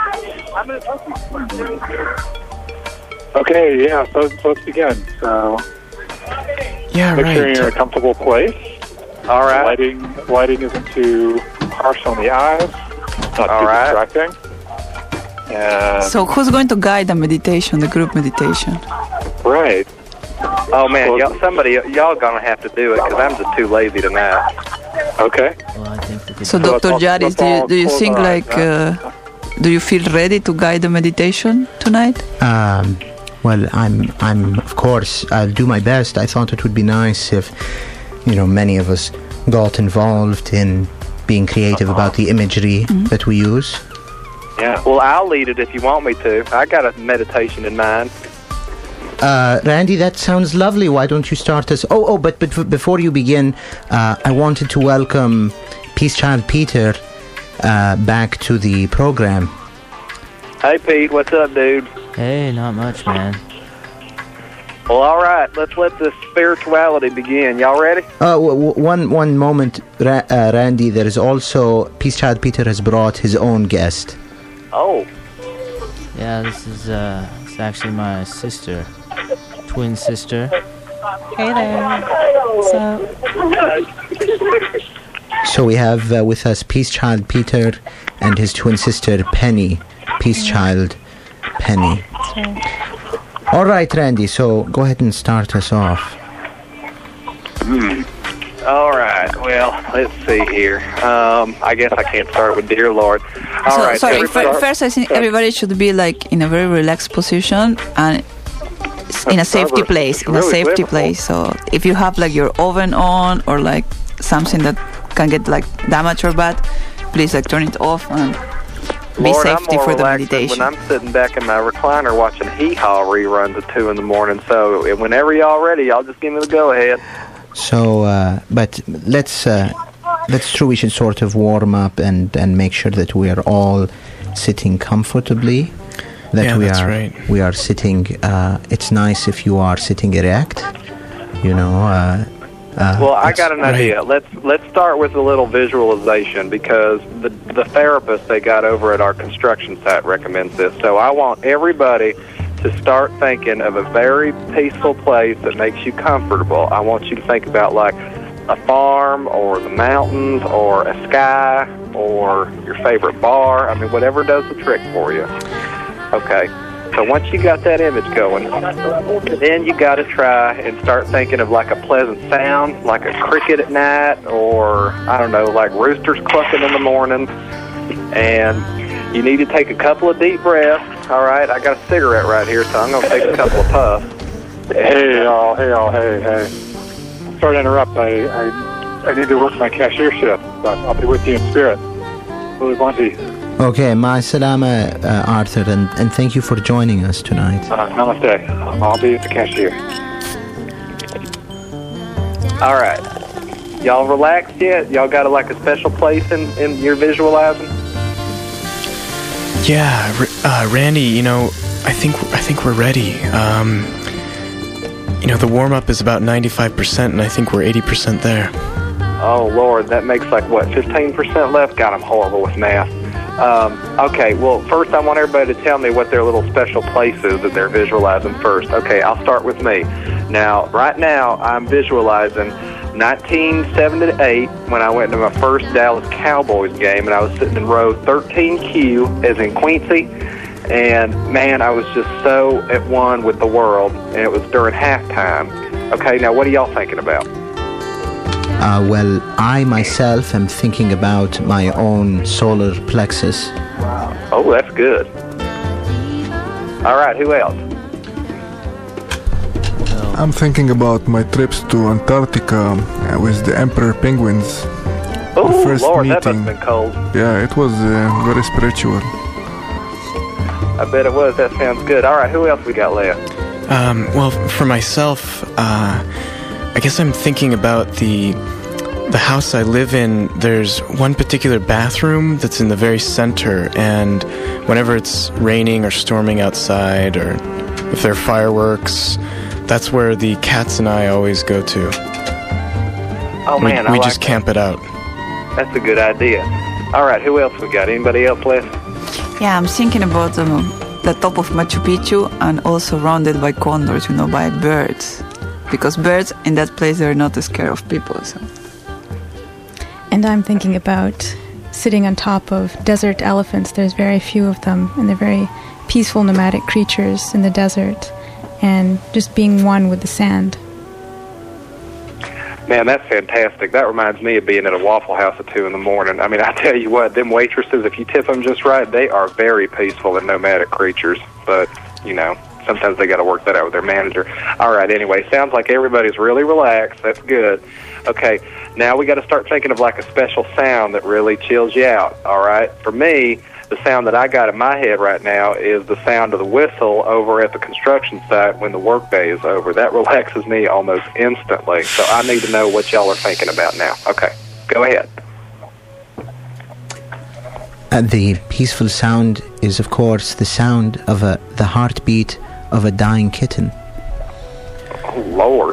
Okay, yeah. So, so let's begin. So, Yeah, make sure right. you're in a comfortable place. All right. Lighting, lighting isn't too harsh on the eyes. Not All too right. distracting. And So who's going to guide the meditation, the group meditation? right. Oh, man, y'all, somebody, y'all gonna have to do it because I'm just too lazy tonight. Okay. So, So Doctor let's all- Jaris, let's do you, all do you close think our eyes, like, uh, do you feel ready to guide the meditation tonight? Um, well, I'm, I'm, of course, I'll do my best. I thought it would be nice if, you know, many of us got involved in being creative about the imagery that we use. Yeah. Well, I'll lead it if you want me to. I got a meditation in mind. Uh, Randy, that sounds lovely. Why don't you start us? Oh, oh, but, but f- before you begin, uh, I wanted to welcome Peace Child Peter uh, back to the program. Hey, Pete, what's up, dude? Hey, not much, man. Well, all right. Let's let this spirituality begin. Y'all ready? Uh, w- w- one one moment, Ra- uh, Randy. There is also Peace Child Peter has brought his own guest. Oh. Yeah, this is uh, it's actually my sister, twin sister. Hey there. What's up? So we have uh, with us Peace Child Peter and his twin sister Penny. Peace Child Penny. That's right. All right, Randy. So go ahead and start us off. Hmm. All right. Well, let's see here. Um, I guess I can't start with Dear Lord. All so, right. so if, everybody- first, I think everybody should be like in a very relaxed position and s- in a safety Starburst. place, in a Really safety flavorful. place. So if you have like your oven on or like something that can get like damaged or bad, please like turn it off and be Lord, I'm safety more for the relaxed than meditation. when I'm sitting back in my recliner watching Hee Haw reruns at two in the morning. So whenever y'all ready, y'all just give me the go ahead. So, uh, but let's uh, that's true. We should sort of warm up and, and make sure that we are all sitting comfortably. That Yeah, we that's are right. we are sitting. Uh, it's nice if you are sitting erect. You know. Uh, uh, Well, I it's- got an idea. Let's let's start with a little visualization because the the therapist they got over at our construction site recommends this. So I want everybody to start thinking of a very peaceful place that makes you comfortable. I want you to think about like a farm or the mountains or a sky or your favorite bar. I mean, whatever does the trick for you. Okay. So once you got that image going, then you got to try and start thinking of like a pleasant sound, like a cricket at night, or I don't know, like roosters clucking in the morning. And you need to take a couple of deep breaths. All right, I got a cigarette right here, so I'm going to take a couple of puffs. Hey, y'all. Hey, y'all. Hey, hey. Sorry to interrupt. I, I, I need to work my cashiership, but I'll be with you in spirit. Really Bunty. Okay, ma salama, uh, Arthur, and, and thank you for joining us tonight. Uh, namaste. I'll be at the cashier. All right. Y'all relaxed yet? Y'all got a, like a special place in, in your visualizing? Yeah, R- uh, Randy. You know, I think I think we're ready. Um, you know, the warm up is about ninety-five percent, and I think we're eighty percent there. Oh, Lord, that makes like, what, fifteen percent left? God, I'm horrible with math. Um, okay, well, first I want everybody to tell me what their little special place is that they're visualizing first. Okay, I'll start with me. Now, right now, I'm visualizing nineteen seventy-eight when I went to my first Dallas Cowboys game, and I was sitting in row thirteen Q, as in Quincy, and man, I was just so at one with the world, and it was during halftime. Okay, now what are y'all thinking about? Uh, well, I myself am thinking about my own solar plexus. Oh, that's good. All right, who else? I'm thinking about my trips to Antarctica uh, with the emperor penguins. Oh, the first Lord, meeting. that must have been cold. Yeah, it was uh, very spiritual. I bet it was. That sounds good. All right, who else we got left? Um, well, for myself, uh, I guess I'm thinking about the the house I live in. There's one particular bathroom that's in the very center, and whenever it's raining or storming outside, or if there are fireworks, that's where the cats and I always go to. Oh, we, man, I we like just that. camp it out. That's a good idea. All right, who else we got? Anybody else left? Yeah, I'm thinking about um, the top of Machu Picchu and also surrounded by condors, you know, by birds. Because birds in that place, they're not scared of people. So. And I'm thinking about sitting on top of desert elephants. There's very few of them, and they're very peaceful nomadic creatures in the desert, and just being one with the sand. Man, that's fantastic. That reminds me of being at a Waffle House at two in the morning. I mean, I tell you what, them waitresses, if you tip them just right, they are very peaceful and nomadic creatures. But, you know, sometimes they got to work that out with their manager. All right, anyway, sounds like everybody's really relaxed. That's good. Okay, now we got to start thinking of like a special sound that really chills you out. All right, for me, the sound that I got in my head right now is the sound of the whistle over at the construction site when the workday is over. That relaxes me almost instantly. So I need to know what y'all are thinking about now. Okay, go ahead. Uh, the peaceful sound is, of course, the sound of a, the heartbeat of a dying kitten. Oh, Lord.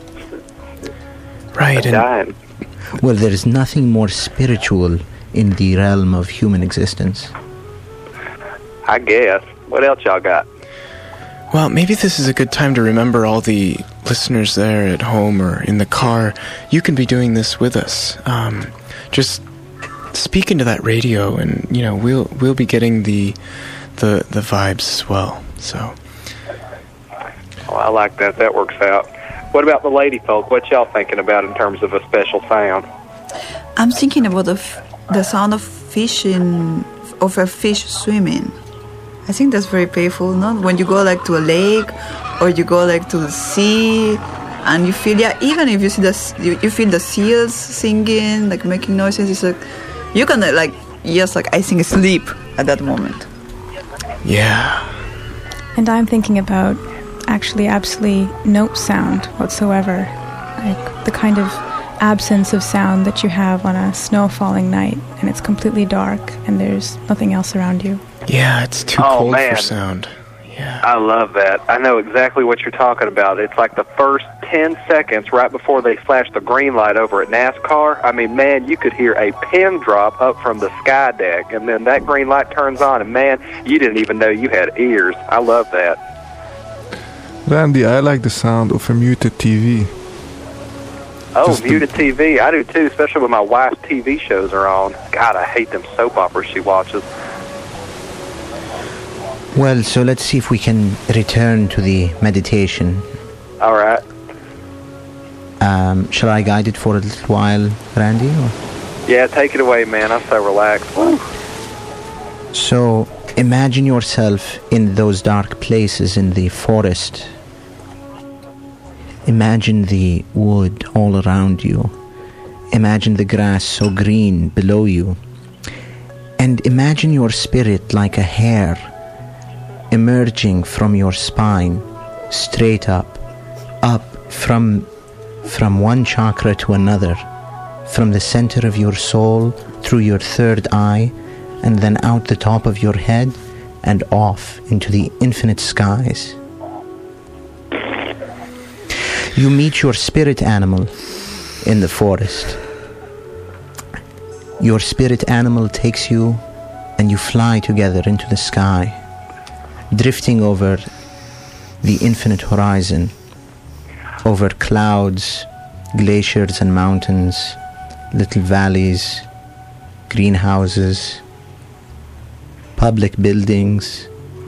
Right. A dying. Well, there is nothing more spiritual in the realm of human existence. I guess. What else y'all got? Well, maybe this is a good time to remember all the listeners there at home or in the car. You can be doing this with us. Um, just speak into that radio, and you know we'll we'll be getting the the the vibes as well. So. Oh, I like that. That works out. What about the lady folk? What y'all thinking about in terms of a special sound? I'm thinking about the, f- the sound of fishing, of a fish swimming. I think that's very painful, no? When you go like to a lake, or you go like to the sea, and you feel, yeah, even if you see the, you, you feel the seals singing, like making noises. It's like you can like, yes, like I think sleep at that moment. Yeah. And I'm thinking about actually absolutely no sound whatsoever, like the kind of absence of sound that you have on a snow falling night, and it's completely dark and there's nothing else around you. Yeah, it's too Oh, cold man. for sound. I love that. I know exactly what you're talking about. It's like the first ten seconds right before they flash the green light over at NASCAR. I mean, man, you could hear a pin drop up from the sky deck, and then that green light turns on, and man, you didn't even know you had ears. I love that. Randy, I like the sound of a muted T V. Oh, Just the- muted T V. I do too, especially when my wife's T V shows are on. God, I hate them soap operas she watches. Well, so let's see if we can return to the meditation. All right. Um, shall I guide it for a little while, Randy? Or? Yeah, take it away, man. I'm so relaxed. Woo. So, imagine yourself in those dark places in the forest. Imagine the wood all around you. Imagine the grass so green below you. And imagine your spirit like a hair emerging from your spine, straight up, up from, from one chakra to another, from the center of your soul through your third eye, and then out the top of your head and off into the infinite skies. You meet your spirit animal in the forest. Your spirit animal takes you and you fly together into the sky, drifting over the infinite horizon, over clouds, glaciers and mountains, little valleys, greenhouses, public buildings,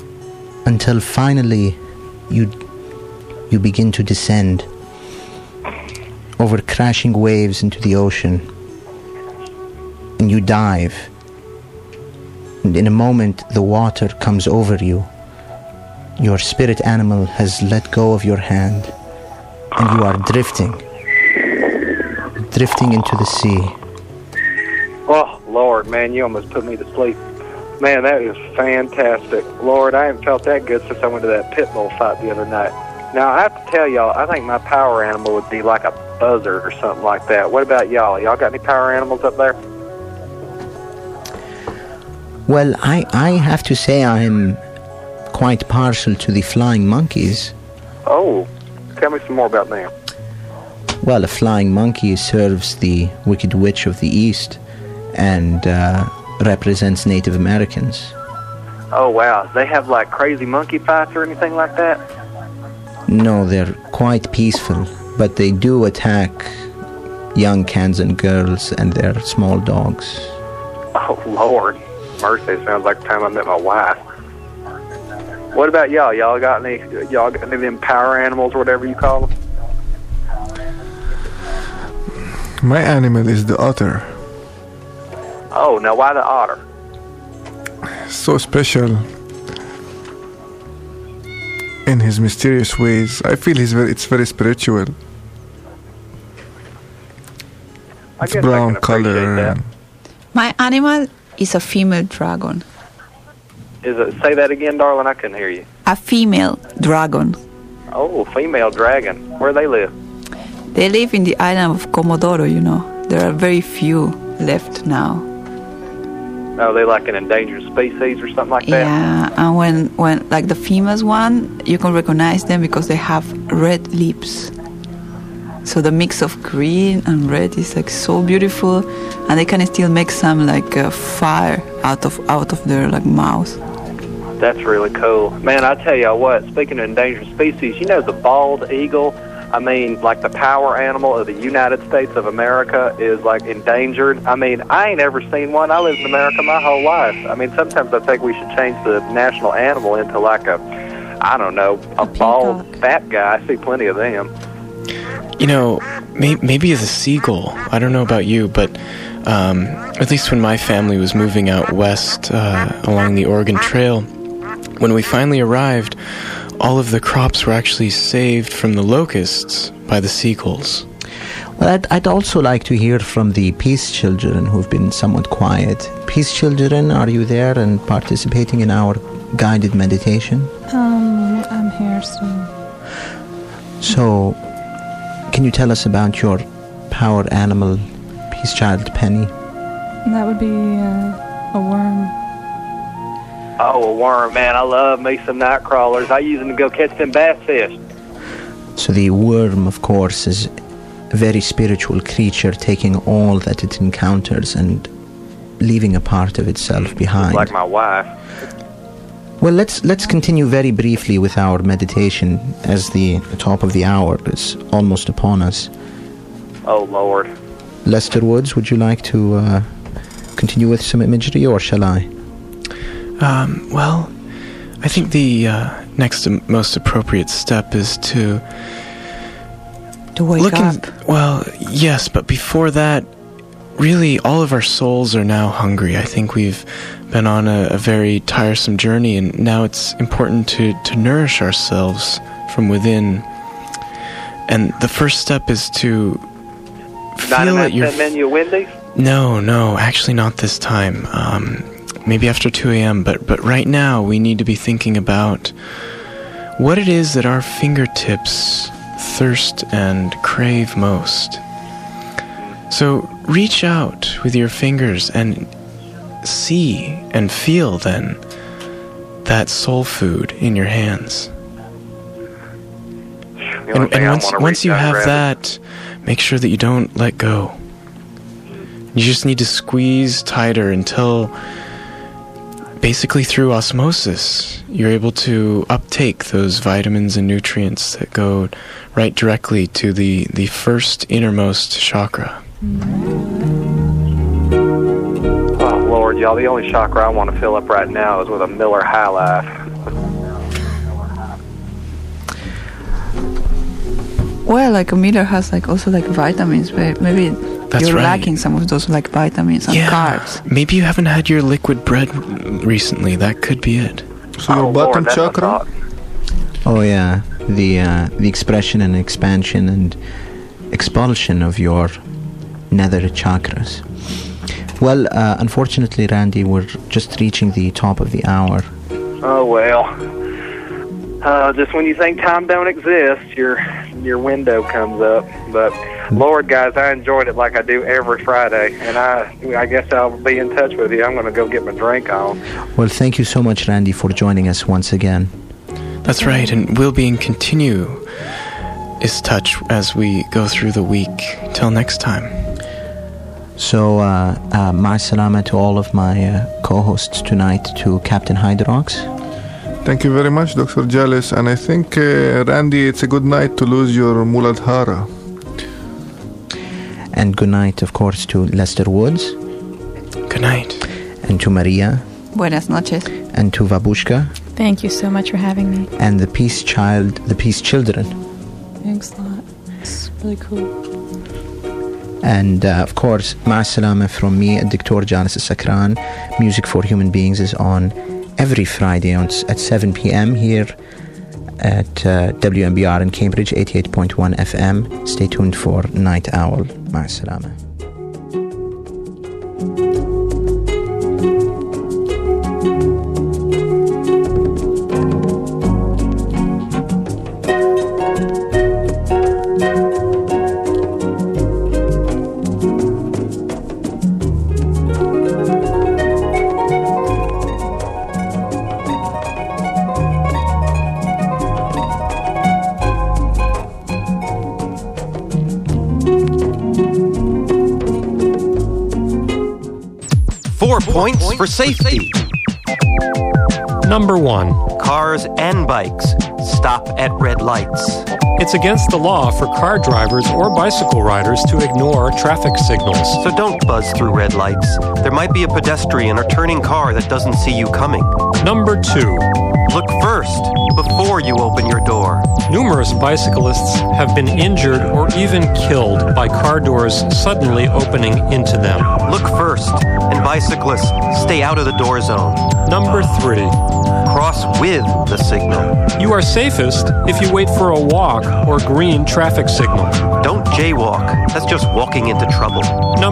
until finally you you begin to descend over crashing waves into the ocean, and you dive, and in a moment the water comes over you. Your spirit animal has let go of your hand, and you are drifting drifting into the sea. Oh, Lord, man, you almost put me to sleep. Man, that is fantastic. Lord, I haven't felt that good since I went to that pit bull fight the other night. Now, I have to tell y'all, I think my power animal would be like a buzzard or something like that. What about y'all? Y'all got any power animals up there? Well, I, I have to say I'm quite partial to the flying monkeys. Oh, tell me some more about them. Well, a flying monkey serves the Wicked Witch of the East and uh, represents Native Americans. Oh, wow. They have, like, crazy monkey fights or anything like that? No, they're quite peaceful, but they do attack young Kansan girls and their small dogs. Oh, Lord. Mercy, sounds like the time I met my wife. What about y'all? Y'all got any, y'all got any of them power animals or whatever you call them? My animal is the otter. Oh, now why the otter? So special in his mysterious ways. I feel he's very, it's very spiritual. I It's guess I brown can appreciate color. that. and- My animal is a female dragon. Is it, say that again, darling, I couldn't hear you. A female dragon. Oh, female dragon. Where they live? They live in the island of Comodoro, you know. There are very few left now. Oh, they like an endangered species or something like that? Yeah, and when, when like the females one, you can recognize them because they have red lips. So the mix of green and red is like so beautiful, and they can still make some like uh, fire out of out of their like mouth. That's really cool. Man, I tell you what, speaking of endangered species, you know the bald eagle, I mean, like the power animal of the United States of America is like endangered. I mean, I ain't ever seen one. I lived in America my whole life. I mean, sometimes I think we should change the national animal into like a, I don't know, a, a bald fat guy. I see plenty of them. You know, may- maybe as a seagull. I don't know about you, but um, at least when my family was moving out west uh, along the Oregon Trail, when we finally arrived, all of the crops were actually saved from the locusts by the seagulls. Well, I'd, I'd also like to hear from the Peace Children who've been somewhat quiet. Peace Children, are you there and participating in our guided meditation? Um, I'm here soon. So, can you tell us about your power animal, Peace Child Penny? That would be uh, a worm. Oh, a worm, man. I love me some night crawlers. I use them to go catch them bass fish. So the worm, of course, is a very spiritual creature, taking all that it encounters and leaving a part of itself behind. Like my wife. Well, let's let's continue very briefly with our meditation, as the top of the hour is almost upon us. Oh, Lord. Lester Woods, would you like to uh, continue with some imagery, or shall I? Um, well, I think the uh, next most appropriate step is to... To wake look up. In, well, yes, but before that, really, all of our souls are now hungry. I think we've been on a, a very tiresome journey, and now it's important to, to nourish ourselves from within. And the first step is to feel that you're... ten menu Wendy's? No, no, actually not this time. Um, maybe after two a.m., but, but right now we need to be thinking about what it is that our fingertips thirst and crave most. So reach out with your fingers and see and feel then that soul food in your hands. And, and once, once you have that, make sure that you don't let go. You just need to squeeze tighter until, basically through osmosis, you're able to uptake those vitamins and nutrients that go right directly to the, the first innermost chakra. Oh, Lord, y'all, the only chakra I want to fill up right now is with a Miller High Life. Well, like a meter has like also like vitamins, but maybe That's you're right. lacking some of those like vitamins and Yeah. carbs. Maybe you haven't had your liquid bread recently. That could be it. So your bottom chakra? Oh yeah, the uh, the expression and expansion and expulsion of your nether chakras. Well, uh, unfortunately, Randy, we're just reaching the top of the hour. Oh well. Uh, just when you think time don't exist, your your window comes up. But Lord, guys, I enjoyed it like I do every Friday, and I I guess I'll be in touch with you. I'm going to go get my drink on. Well, thank you so much, Randy, for joining us once again. That's right, and we'll be in continue is touch as we go through the week. Till next time. So, uh, uh, my salama to all of my uh, co-hosts tonight, to Captain Hydrox. Thank you very much, Doctor Jealous. And I think, uh, Randy, it's a good night to lose your Muladhara. And good night, of course, to Lester Woods. Good night. And to Maria. Buenas noches. And to Vabushka. Thank you so much for having me. And the Peace Child, the Peace Children. Thanks a lot. It's really cool. And uh, of course, Ma Salama from me, Doctor Jalis Sakran. Music for Human Beings is on every Friday on, at seven p.m. here at uh, W M B R in Cambridge, eighty-eight point one F M. Stay tuned for Night Owl. Ma Salama. Four points for safety. Number one. Cars and bikes stop at red lights. It's against the law for car drivers or bicycle riders to ignore traffic signals. So don't buzz through red lights. There might be a pedestrian or turning car that doesn't see you coming. Number two. Look first before you open your door. Numerous bicyclists have been injured or even killed by car doors suddenly opening into them. Look first, and bicyclists, stay out of the door zone. Number three. Cross with the signal. You are safest if you wait for a walk or green traffic signal. Don't jaywalk. That's just walking into trouble.